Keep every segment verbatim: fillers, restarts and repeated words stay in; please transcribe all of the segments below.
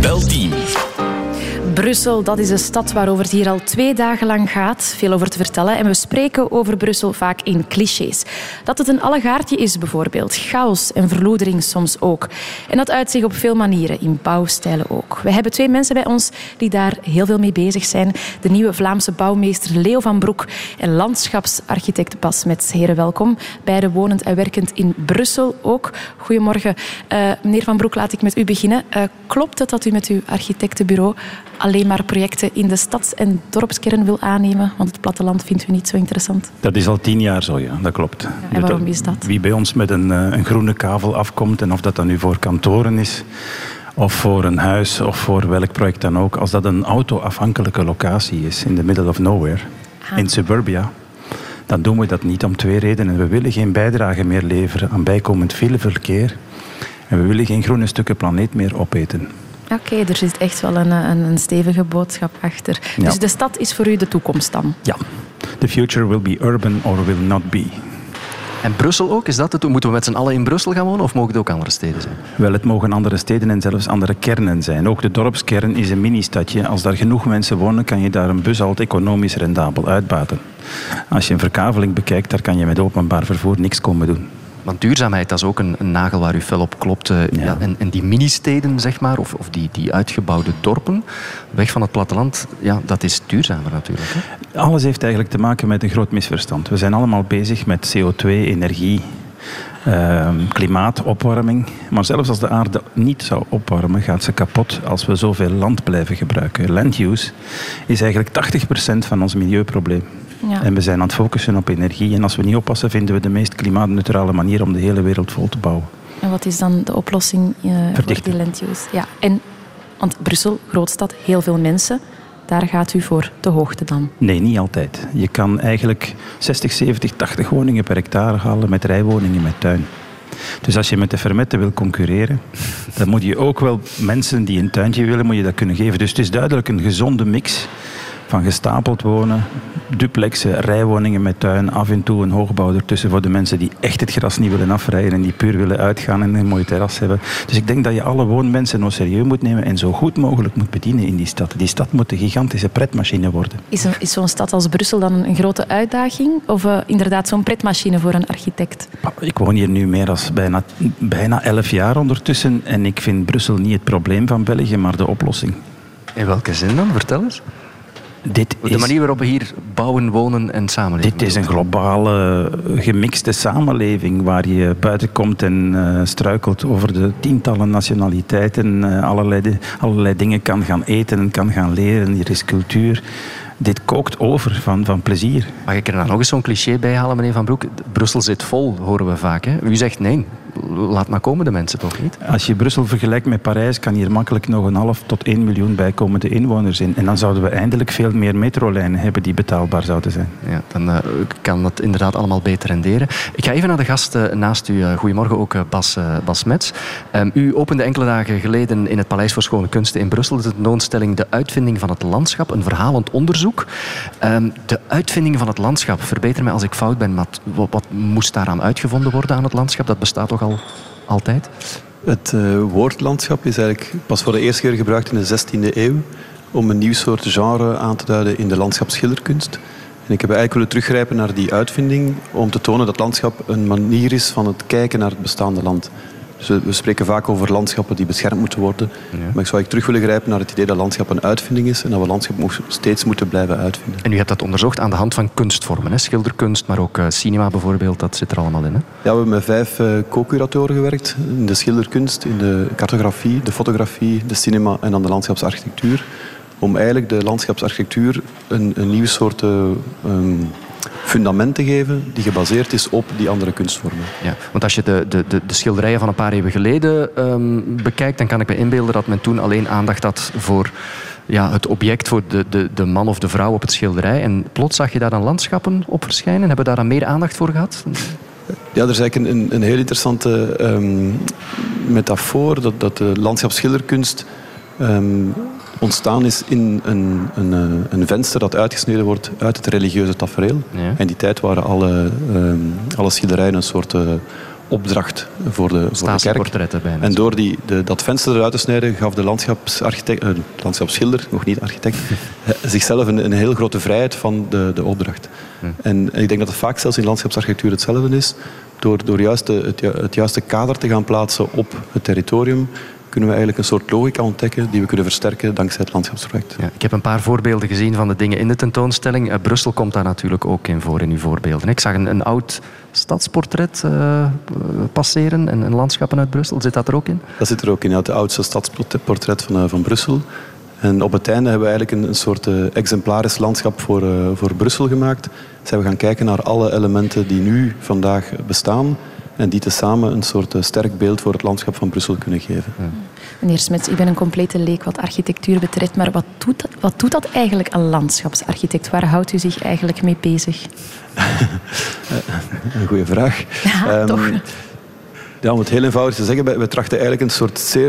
Bel tien. Brussel, dat is een stad waarover het hier al twee dagen lang gaat. Veel over te vertellen. En we spreken over Brussel vaak in clichés. Dat het een allegaartje is bijvoorbeeld. Chaos en verloedering soms ook. En dat uit zich op veel manieren, in bouwstijlen ook. We hebben twee mensen bij ons die daar heel veel mee bezig zijn. De nieuwe Vlaamse bouwmeester Leo van Broek en landschapsarchitect Bas Mets. Heren, welkom. Beide wonend en werkend in Brussel ook. Goedemorgen. Uh, meneer Van Broek, laat ik met u beginnen. Uh, klopt het dat u met uw architectenbureau alleen maar projecten in de stads- en dorpskern wil aannemen? Want het platteland vindt u niet zo interessant. Dat is al tien jaar zo, ja. Dat klopt. Ja, en waarom is dat? Wie bij ons met een, een groene kavel afkomt, en of dat dan nu voor kantoren is, of voor een huis, of voor welk project dan ook, als dat een auto-afhankelijke locatie is, in the middle of nowhere, ah. in suburbia, dan doen we dat niet om twee redenen. We willen geen bijdrage meer leveren aan bijkomend fileverkeer. En we willen geen groene stukken planeet meer opeten. Oké, okay, er zit echt wel een, een, een stevige boodschap achter. Ja. Dus de stad is voor u de toekomst dan? Ja. The future will be urban or will not be. En Brussel ook? Is dat het? Moeten we met z'n allen in Brussel gaan wonen of mogen het ook andere steden zijn? Wel, het mogen andere steden en zelfs andere kernen zijn. Ook de dorpskern is een mini-stadje. Als daar genoeg mensen wonen, kan je daar een bus altijd economisch rendabel uitbaten. Als je een verkaveling bekijkt, daar kan je met openbaar vervoer niks komen doen. Want duurzaamheid, dat is ook een, een nagel waar u fel op klopt. Uh, ja. Ja, en, en die mini-steden, zeg maar, of, of die, die uitgebouwde dorpen, weg van het platteland, ja, dat is duurzamer natuurlijk. Hè? Alles heeft eigenlijk te maken met een groot misverstand. We zijn allemaal bezig met C O twee, energie, uh, klimaatopwarming. Maar zelfs als de aarde niet zou opwarmen, gaat ze kapot als we zoveel land blijven gebruiken. Land use is eigenlijk tachtig procent van ons milieuprobleem. Ja. En we zijn aan het focussen op energie. En als we niet oppassen, vinden we de meest klimaatneutrale manier om de hele wereld vol te bouwen. En wat is dan de oplossing uh, voor die land use? Ja. En, want Brussel, grootstad, heel veel mensen. Daar gaat u voor de hoogte dan? Nee, niet altijd. Je kan eigenlijk zestig, zeventig, tachtig woningen per hectare halen met rijwoningen met tuin. Dus als je met de fermetten wil concurreren, dan moet je ook wel mensen die een tuintje willen, moet je dat kunnen geven. Dus het is duidelijk een gezonde mix van gestapeld wonen, duplexen, rijwoningen met tuin, af en toe een hoogbouw ertussen voor de mensen die echt het gras niet willen afrijden en die puur willen uitgaan en een mooi terras hebben. Dus ik denk dat je alle woonmensen nou serieus moet nemen en zo goed mogelijk moet bedienen in die stad. Die stad moet een gigantische pretmachine worden. Is, een, is zo'n stad als Brussel dan een grote uitdaging? Of uh, inderdaad zo'n pretmachine voor een architect? Ik woon hier nu meer dan bijna, bijna elf jaar ondertussen en ik vind Brussel niet het probleem van België, maar de oplossing. In welke zin dan? Vertel eens. Dit de manier waarop we hier bouwen, wonen en samenleven. Dit is een globale, gemixte samenleving waar je buiten komt en uh, struikelt over de tientallen nationaliteiten, uh, allerlei, allerlei dingen kan gaan eten en kan gaan leren. Hier is cultuur. Dit kookt over van, van plezier. Mag ik er dan nog eens zo'n cliché bij halen, meneer Van Broek? Brussel zit vol, horen we vaak. Hè? U zegt nee, laat maar komen de mensen toch niet? Als je Brussel vergelijkt met Parijs, kan hier makkelijk nog een half tot één miljoen bijkomende inwoners in. En dan zouden we eindelijk veel meer metrolijnen hebben die betaalbaar zouden zijn. Ja, dan uh, kan dat inderdaad allemaal beter renderen. Ik ga even naar de gast uh, naast u. Uh, goedemorgen, ook uh, Bas, uh, Bas Mets. Um, u opende enkele dagen geleden in het Paleis voor Schone Kunsten in Brussel de tentoonstelling De Uitvinding van het Landschap, een verhalend onderzoek. Um, de uitvinding van het landschap, verbeter mij als ik fout ben, maar wat, wat moest daaraan uitgevonden worden aan het landschap? Dat bestaat toch al altijd? Het uh, woord landschap is eigenlijk pas voor de eerste keer gebruikt in de zestiende eeuw om een nieuw soort genre aan te duiden in de landschapsschilderkunst. En ik heb eigenlijk willen teruggrijpen naar die uitvinding om te tonen dat landschap een manier is van het kijken naar het bestaande land. Dus we spreken vaak over landschappen die beschermd moeten worden. Ja. Maar ik zou ik terug willen grijpen naar het idee dat landschap een uitvinding is en dat we landschap steeds moeten blijven uitvinden. En u hebt dat onderzocht aan de hand van kunstvormen, hè? Schilderkunst, maar ook uh, cinema bijvoorbeeld, dat zit er allemaal in. Hè? Ja, we hebben met vijf uh, co-curatoren gewerkt. In de schilderkunst, in de cartografie, de fotografie, de cinema en dan de landschapsarchitectuur. Om eigenlijk de landschapsarchitectuur een, een nieuw soort uh, um, fundament te geven die gebaseerd is op die andere kunstvormen. Ja, want als je de, de, de schilderijen van een paar eeuwen geleden um, bekijkt, dan kan ik me inbeelden dat men toen alleen aandacht had voor ja, het object, voor de, de, de man of de vrouw op het schilderij. En plots zag je daar dan landschappen op verschijnen. Hebben we daar dan meer aandacht voor gehad? Ja, er is eigenlijk een, een heel interessante um, metafoor dat, dat de landschapsschilderkunst um, ontstaan is in een, een, een venster dat uitgesneden wordt uit het religieuze tafereel. Ja. In die tijd waren alle, um, alle schilderijen een soort uh, opdracht voor de, voor de kerk. Bijna. En door die, de, dat venster eruit te snijden gaf de landschapsarchitect, uh, landschapsschilder, nog niet architect, zichzelf een, een heel grote vrijheid van de, de opdracht. Hm. En, en ik denk dat het vaak zelfs in landschapsarchitectuur hetzelfde is. Door, door juist de, het, het juiste kader te gaan plaatsen op het territorium, kunnen we eigenlijk een soort logica ontdekken die we kunnen versterken dankzij het landschapsproject. Ja, ik heb een paar voorbeelden gezien van de dingen in de tentoonstelling. Uh, Brussel komt daar natuurlijk ook in voor in uw voorbeelden. Ik zag een, een oud stadsportret uh, passeren en, en landschappen uit Brussel. Zit dat er ook in? Dat zit er ook in, ja, het oudste stadsportret van, uh, van Brussel. En op het einde hebben we eigenlijk een, een soort uh, exemplarisch landschap voor, uh, voor Brussel gemaakt. Zijn we gaan kijken naar alle elementen die nu vandaag bestaan en die tezamen een soort uh, sterk beeld voor het landschap van Brussel kunnen geven. Ja. Meneer Smets, ik ben een complete leek wat architectuur betreft, maar wat doet dat, wat doet dat eigenlijk een landschapsarchitect? Waar houdt u zich eigenlijk mee bezig? Een goede vraag. Ja, um, toch. Ja, om het heel eenvoudig te zeggen, wij trachten eigenlijk een soort zeer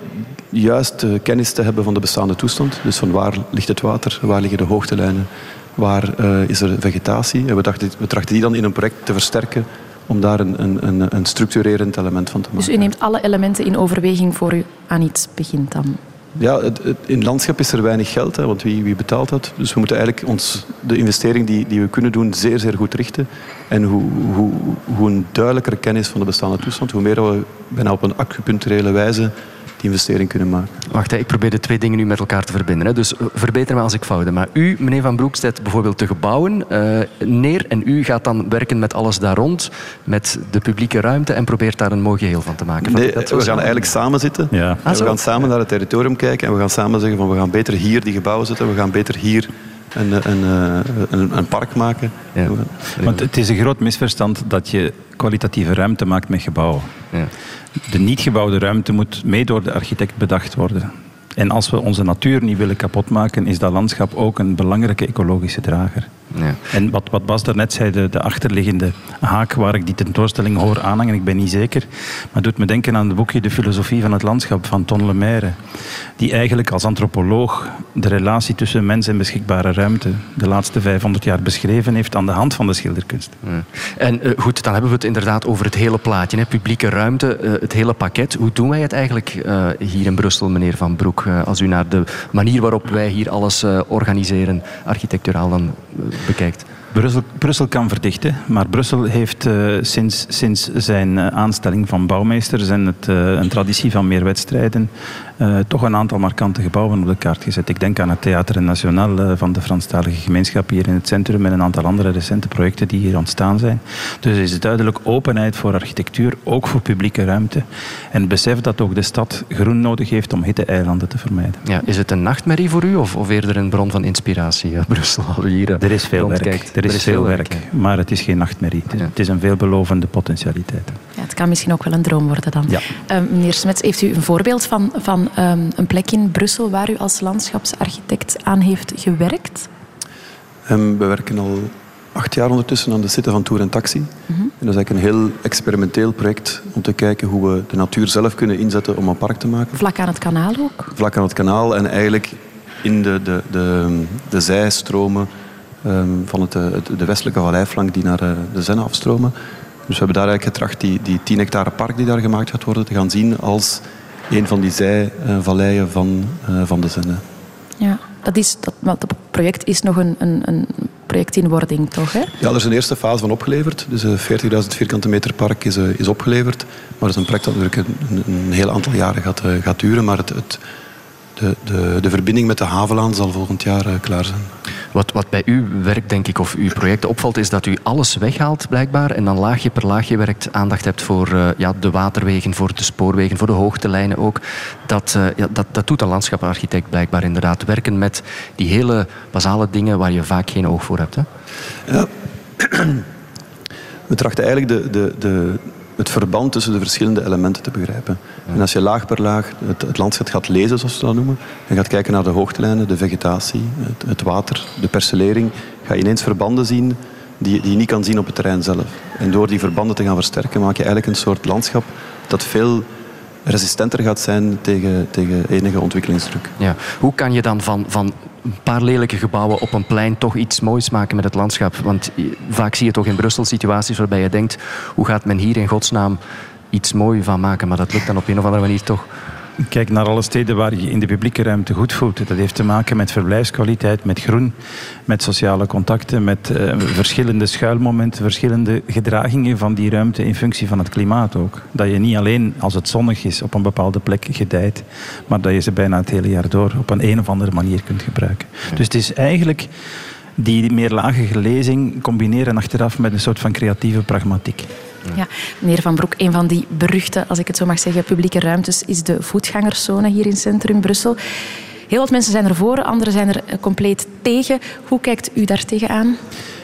juist kennis te hebben van de bestaande toestand. Dus van waar ligt het water, waar liggen de hoogtelijnen, waar uh, is er vegetatie. En we, dachten, we trachten die dan in een project te versterken om daar een, een, een structurerend element van te maken. Dus u neemt alle elementen in overweging voor u aan iets begint dan? Ja, het, het, in het landschap is er weinig geld, hè, want wie, wie betaalt dat? Dus we moeten eigenlijk ons, de investering die, die we kunnen doen zeer, zeer goed richten. En hoe, hoe, hoe een duidelijkere kennis van de bestaande toestand, hoe meer we bijna op een acupuncturele wijze die investering kunnen maken. Wacht, ik probeer de twee dingen nu met elkaar te verbinden. Hè. Dus verbeter me als ik fout heb. Maar u, meneer Van Broek, zet bijvoorbeeld de gebouwen uh, neer en u gaat dan werken met alles daar rond, met de publieke ruimte en probeert daar een mooi geheel van te maken. Nee, we gaan eigenlijk samen zitten. Ja. Ah, we gaan samen naar het territorium kijken en we gaan samen zeggen van we gaan beter hier die gebouwen zetten, we gaan beter hier een, een, een, een park maken. Ja. Want het is een groot misverstand dat je kwalitatieve ruimte maakt met gebouwen. Ja. De niet gebouwde ruimte moet mee door de architect bedacht worden. En als we onze natuur niet willen kapotmaken, is dat landschap ook een belangrijke ecologische drager. Ja. En wat, wat Bas daarnet zei, de, de achterliggende haak waar ik die tentoonstelling hoor aanhangen, ik ben niet zeker, maar doet me denken aan het boekje De Filosofie van het Landschap van Ton Lemaire, die eigenlijk als antropoloog de relatie tussen mens en beschikbare ruimte de laatste vijfhonderd jaar beschreven heeft aan de hand van de schilderkunst. Ja. En uh, goed, dan hebben we het inderdaad over het hele plaatje, hè? Publieke ruimte, uh, het hele pakket. Hoe doen wij het eigenlijk uh, hier in Brussel, meneer Van Broek? Uh, als u naar de manier waarop wij hier alles uh, organiseren, architecturaal dan uh, bekijkt. Brussel, Brussel kan verdichten, maar Brussel heeft uh, sinds, sinds zijn uh, aanstelling van bouwmeesters en het, uh, een traditie van meer wedstrijden uh, toch een aantal markante gebouwen op de kaart gezet. Ik denk aan het Theater Nationaal uh, van de Franstalige gemeenschap hier in het centrum en een aantal andere recente projecten die hier ontstaan zijn. Dus er is duidelijk openheid voor architectuur, ook voor publieke ruimte. En het besef dat ook de stad groen nodig heeft om hitteeilanden te vermijden. Ja, is het een nachtmerrie voor u of, of eerder een bron van inspiratie, uh, Brussel? Hier, uh, er is veel werk. Er is, er is veel werk, werk maar het is geen nachtmerrie. Het is, ja. het is een veelbelovende potentialiteit. Ja, het kan misschien ook wel een droom worden dan. Ja. Uh, meneer Smets, heeft u een voorbeeld van, van um, een plek in Brussel waar u als landschapsarchitect aan heeft gewerkt? Um, we werken al acht jaar ondertussen aan de site van Tour en Taxi. Mm-hmm. En dat is eigenlijk een heel experimenteel project om te kijken hoe we de natuur zelf kunnen inzetten om een park te maken. Vlak aan het kanaal ook? Vlak aan het kanaal en eigenlijk in de, de, de, de zijstromen um, van het, het, de westelijke valleiflank die naar de, de Zenne afstromen. Dus we hebben daar eigenlijk getracht die, die tien hectare park die daar gemaakt gaat worden te gaan zien als een van die zijvalleien van, uh, van de Zenne. Ja, dat, is, dat, dat project is nog een, een, een project in wording, toch? Hè? Ja, er is een eerste fase van opgeleverd. Dus een veertigduizend vierkante meter park is, uh, is opgeleverd. Maar het is een project dat natuurlijk een, een heel aantal jaren gaat, uh, gaat duren. Maar het, het, de, de, de verbinding met de Havelaan zal volgend jaar uh, klaar zijn. Wat, wat bij uw werk, denk ik, of uw project opvalt, is dat u alles weghaalt, blijkbaar, en dan laagje per laagje werkt, aandacht hebt voor uh, ja, de waterwegen, voor de spoorwegen, voor de hoogtelijnen ook. Dat, uh, ja, dat, dat doet een landschapsarchitect blijkbaar inderdaad. Werken met die hele basale dingen waar je vaak geen oog voor hebt. Hè? Ja. We trachten eigenlijk de... de, de het verband tussen de verschillende elementen te begrijpen. Ja. En als je laag per laag het, het landschap gaat lezen, zoals we dat noemen, en gaat kijken naar de hoogtelijnen, de vegetatie, het, het water, de percelering, ga je ineens verbanden zien die, die je niet kan zien op het terrein zelf. En door die verbanden te gaan versterken, maak je eigenlijk een soort landschap dat veel resistenter gaat zijn tegen, tegen enige ontwikkelingsdruk. Ja. Hoe kan je dan van, van een paar lelijke gebouwen op een plein toch iets moois maken met het landschap. Want vaak zie je toch in Brussel situaties waarbij je denkt, hoe gaat men hier in godsnaam iets moois van maken? Maar dat lukt dan op een of andere manier toch. Kijk naar alle steden waar je in de publieke ruimte goed voelt. Dat heeft te maken met verblijfskwaliteit, met groen, met sociale contacten, met uh, verschillende schuilmomenten, verschillende gedragingen van die ruimte in functie van het klimaat ook. Dat je niet alleen als het zonnig is op een bepaalde plek gedijt, maar dat je ze bijna het hele jaar door op een, een of andere manier kunt gebruiken. Ja. Dus het is eigenlijk die meerlagige lezing combineren achteraf met een soort van creatieve pragmatiek. Ja, meneer Van Broek, een van die beruchte, als ik het zo mag zeggen, publieke ruimtes is de voetgangerszone hier in centrum Brussel. Heel wat mensen zijn er voor, anderen zijn er compleet tegen. Hoe kijkt u daar tegenaan?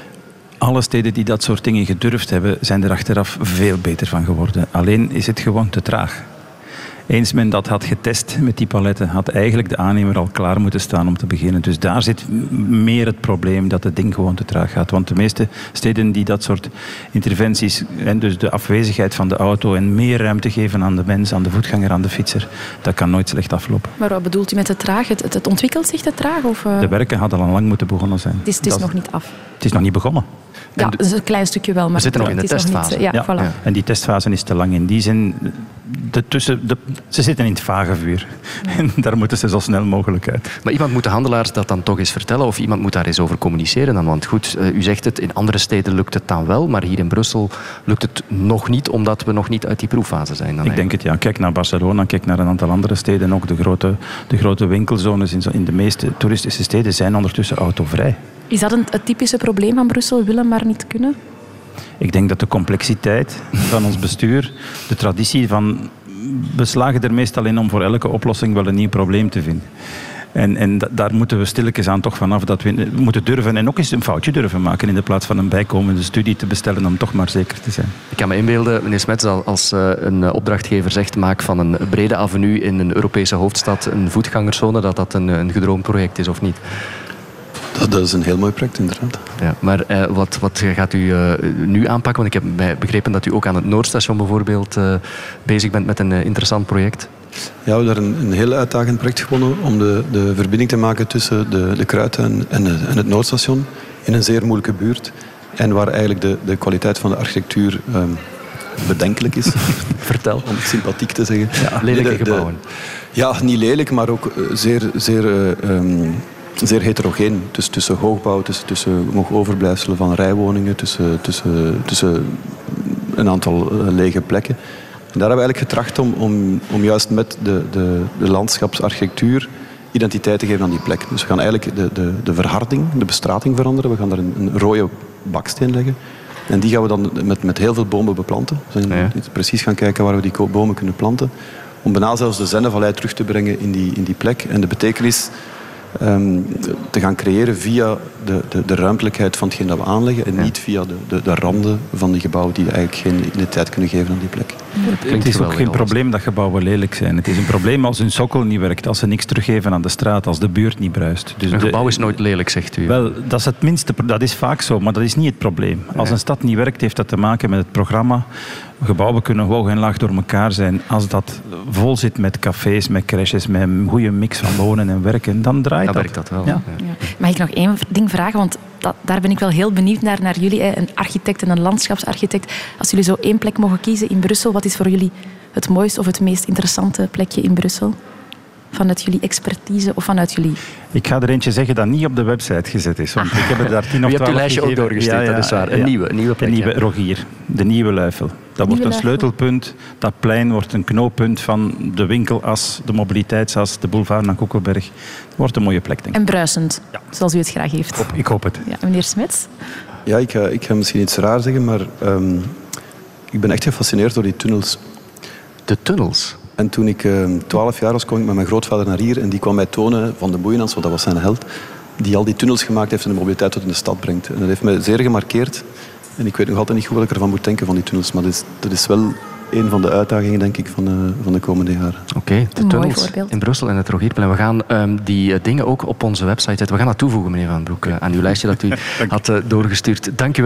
Alle steden die dat soort dingen gedurfd hebben, zijn er achteraf veel beter van geworden. Alleen is het gewoon te traag. Eens men dat had getest met die paletten, had eigenlijk de aannemer al klaar moeten staan om te beginnen. Dus daar zit meer het probleem dat het ding gewoon te traag gaat. Want de meeste steden die dat soort interventies, en dus de afwezigheid van de auto en meer ruimte geven aan de mens, aan de voetganger, aan de fietser, dat kan nooit slecht aflopen. Maar wat bedoelt u met te traag? Het, het ontwikkelt zich te traag? Of, uh... De werken hadden al lang moeten begonnen zijn. Het is, het is dat, nog niet af. Het is nog niet begonnen. Ja, dat is een klein stukje wel. Maar we zitten nog in de testfase. Niet, ja, ja. Voilà. Ja. En die testfase is te lang. In die zin, de tussen, de, ze zitten in het vage vuur. Ja. En daar moeten ze zo snel mogelijk uit. Maar iemand moet de handelaars dat dan toch eens vertellen of iemand moet daar eens over communiceren dan. Want goed, u zegt het, in andere steden lukt het dan wel, maar hier in Brussel lukt het nog niet, omdat we nog niet uit die proeffase zijn. Dan Ik denk het, ja. Kijk naar Barcelona, kijk naar een aantal andere steden. Ook de grote, de grote winkelzones in, in de meeste toeristische steden zijn ondertussen autovrij. Is dat een, het typische probleem van Brussel, willen maar niet kunnen? Ik denk dat de complexiteit van ons bestuur, de traditie van... We slagen er meestal in om voor elke oplossing wel een nieuw probleem te vinden. En, en da- daar moeten we stilletjes aan toch vanaf dat we moeten durven en ook eens een foutje durven maken in de plaats van een bijkomende studie te bestellen om toch maar zeker te zijn. Ik kan me inbeelden, meneer Smets, als uh, een opdrachtgever zegt maak van een brede avenue in een Europese hoofdstad een voetgangerszone, dat dat een, een gedroomd project is of niet? Dat, dat is een heel mooi project, inderdaad. Ja, maar uh, wat, wat gaat u uh, nu aanpakken? Want ik heb begrepen dat u ook aan het Noordstation bijvoorbeeld uh, bezig bent met een uh, interessant project. Ja, we hebben daar een, een heel uitdagend project gewonnen om de, de verbinding te maken tussen de, de Kruidtuin en, de, en het Noordstation in een zeer moeilijke buurt. En waar eigenlijk de, de kwaliteit van de architectuur um, bedenkelijk is. Vertel. Om het sympathiek te zeggen. Ja, lelijke de, de, gebouwen. Ja, niet lelijk, maar ook zeer... zeer uh, um, Zeer heterogeen, dus tussen hoogbouw, tussen, tussen nog overblijfselen van rijwoningen, tussen, tussen, tussen een aantal lege plekken. En daar hebben we eigenlijk getracht om, om, om juist met de, de, de landschapsarchitectuur identiteit te geven aan die plek. Dus we gaan eigenlijk de, de, de verharding, de bestrating veranderen. We gaan daar een, een rode baksteen leggen. En die gaan we dan met, met heel veel bomen beplanten. We zijn ja. precies gaan kijken waar we die bomen kunnen planten. Om bijna zelfs de Zennevallei terug te brengen in die, in die plek. En de betekenis... Um, te gaan creëren via de, de, de ruimtelijkheid van hetgeen dat we aanleggen en ja. niet via de, de, de randen van die gebouwen die eigenlijk geen identiteit kunnen geven aan die plek. Het, het is ook geen probleem dat gebouwen lelijk zijn. Het is een probleem als hun sokkel niet werkt, als ze niks teruggeven aan de straat, als de buurt niet bruist. Dus een de, gebouw is nooit lelijk, zegt u. Wel, dat is het minste, dat is vaak zo, maar dat is niet het probleem. Als een stad niet werkt, heeft dat te maken met het programma. Gebouwen kunnen hoog en laag door elkaar zijn. Als dat vol zit met cafés, met crèches, met een goede mix van wonen en werken, dan draait dan dat. werkt dat wel. Ja. Ja. Mag ik nog één ding vragen? Want dat, daar ben ik wel heel benieuwd naar, naar jullie, een architect en een landschapsarchitect. Als jullie zo één plek mogen kiezen in Brussel, wat is voor jullie het mooiste of het meest interessante plekje in Brussel? Vanuit jullie expertise of vanuit jullie... Ik ga er eentje zeggen dat niet op de website gezet is. Want ik heb er daar tien of twaalf. Je hebt uw lijstje ook doorgestuurd, ja, ja, dat is waar. Een ja. nieuwe, een nieuwe plek. Een nieuwe Rogier, de Nieuwe Luifel. Dat wordt een sleutelpunt. Dat plein wordt een knooppunt van de winkelas, de mobiliteitsas, de boulevard naar Koekelberg. Het wordt een mooie plek, denk ik. En bruisend, ja. zoals u het graag heeft. Ik hoop, ik hoop het. Ja, meneer Smets? Ja, ik ga, ik ga misschien iets raar zeggen, maar um, ik ben echt gefascineerd door die tunnels. De tunnels? En toen ik twaalf uh, jaar was, kwam ik met mijn grootvader naar hier en die kwam mij tonen van de Boeienans, want dat was zijn held, die al die tunnels gemaakt heeft en de mobiliteit tot in de stad brengt. En dat heeft mij zeer gemarkeerd. En ik weet nog altijd niet goed wat ik ervan moet denken van die tunnels, maar dat is, dat is wel een van de uitdagingen, denk ik, van de, van de komende jaren. Oké, okay, de tunnels in Brussel en het Rogierplein. We gaan um, die uh, dingen ook op onze website zetten. We gaan dat toevoegen, meneer Van Broek, uh, aan uw lijstje dat u had uh, doorgestuurd. Dank u wel.